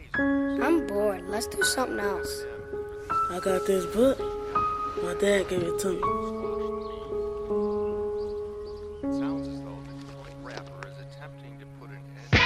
I'm bored. Let's do something else. I got this book. My dad gave it to me. It sounds as though the Detroit rapper is attempting to put an end.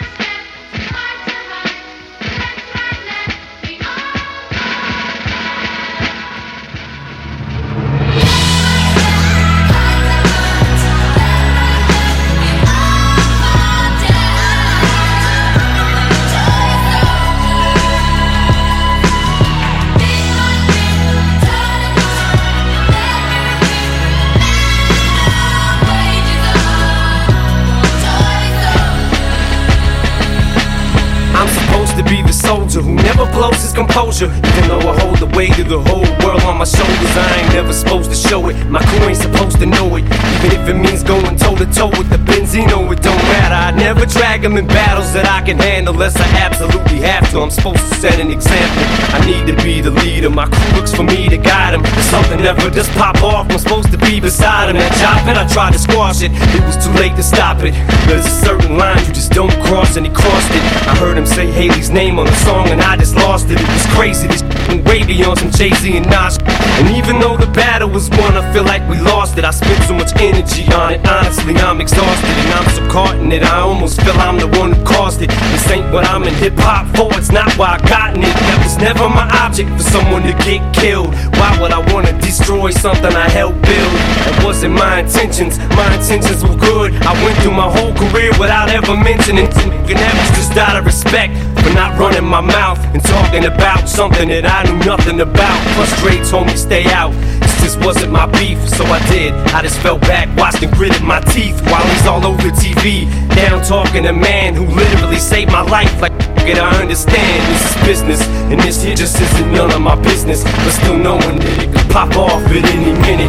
To be the soldier who never blows his composure. Even though I hold the weight of the whole world on my shoulders, I ain't never supposed to show it. My crew ain't supposed to know it. Even if it means going toe to toe with the Benzino, it don't matter. I never drag them in battles that I can handle unless I absolutely have to. I'm supposed to set an example. I need to be the leader. My crew looks for me to guide them. If something never just pop off, I'm supposed to be beside him. That job and I tried to squash it. It was too late to stop it. There's a certain line you just don't cross, and he crossed it. I heard him say Haley's name on the song and I just lost it. It was crazy, this went way beyond some Jay-Z and Nas. And even though the battle was won, I feel like we lost it. I spent so much energy on it. Honestly, I'm exhausted and I'm so caught in it. I almost feel I'm the one who caused it. This ain't what I'm in hip-hop for. It's not why I gotten it. That was never my object, for someone to get killed. Why would I want to destroy something I helped build? That wasn't my intentions. My intentions were good. I went through my whole career without ever mentioning it. And that was just out of respect for not running my mouth and talking about something that I knew nothing about. Frustrated told me stay out. This just wasn't my beef, so I did. I just fell back, watched and gritted my teeth while he's all over TV. Down talking to a man who literally saved my life. Like it, I understand this is business, and this here just isn't none of my business. But still knowing that it could pop off at any minute.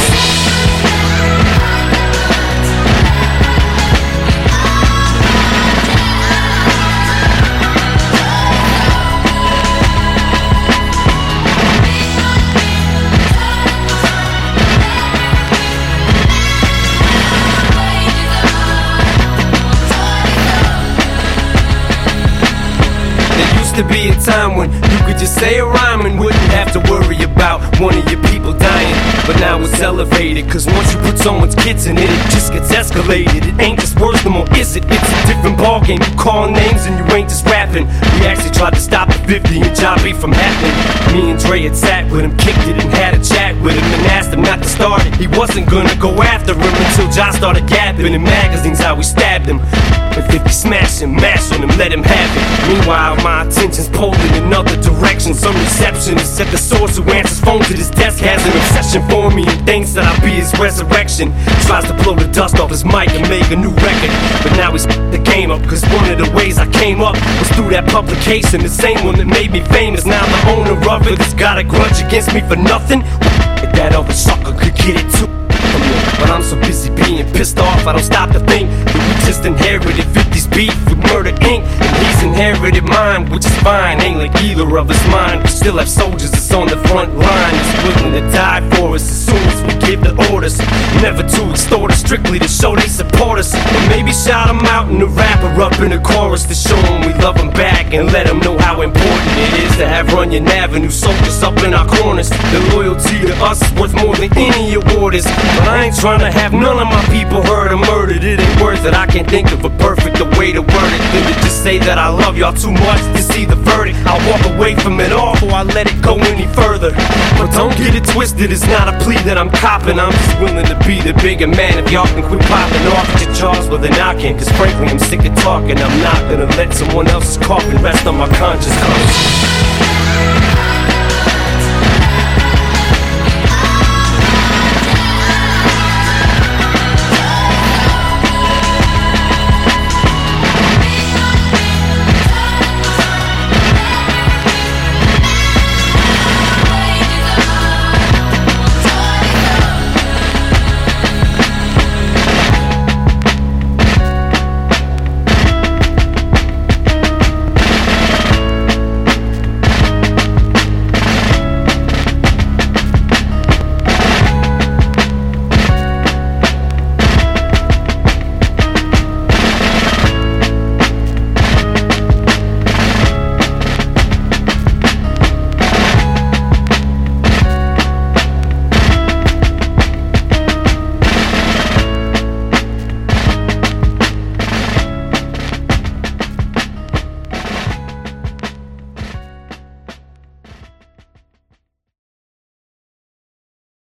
To be a time when you could just say a rhyme and wouldn't have to worry about one of your people dying. But now it's elevated, cause once you put someone's kids in it, it just gets escalated. It ain't just words no more, is it? It's a different ballgame. You call names and you ain't just rapping. We actually tried to stop the 50 and John B from happening. Me and Dre had sat with him, kicked it and had a chat with him and asked him not to start it. He wasn't gonna go after him until John started yapping in magazines how we stabbed him. And 50 smash him, mash on him, let him have it. Meanwhile, my attention's pulled in another direction. Some receptionist at the source who answers phone to this desk has an obsession for me and thinks that I'll be his resurrection. Tries to blow the dust off his mic and make a new record. But now he's the game up, cause one of the ways I came up was through that publication. The same one that made me famous. Now I'm the owner of it. It's got a grudge against me for nothing. If that other sucker could get it too. But I'm so busy being pissed off, I don't stop to think that we just inherited 50's beef with Murder Inc. And he's inherited mine, which is fine. Ain't like either of us mine. We still have soldiers that's on the front line, that's willing to die for us as soon as we give the orders. Never to extort us, strictly to show they support us. And maybe shout them out in the rapper up in the chorus to show them we love them back and let them know how important it is to have Runyon Avenue soldiers up in our corners. The loyalty to us is worth more than any award is. But I ain't trying to have none of my people hurt or murdered. It ain't worth it. I can't think of a perfect way to word it than to just say that I love y'all too much to see the verdict. I'll walk away from it all before I let it go any further. But don't get it twisted, it's not a plea that I'm copping. I'm just willing to be the bigger man if y'all can quit popping off at your jaws. Well then I can, cause frankly I'm sick of talking. I'm not gonna let someone else's coffin rest on my conscience.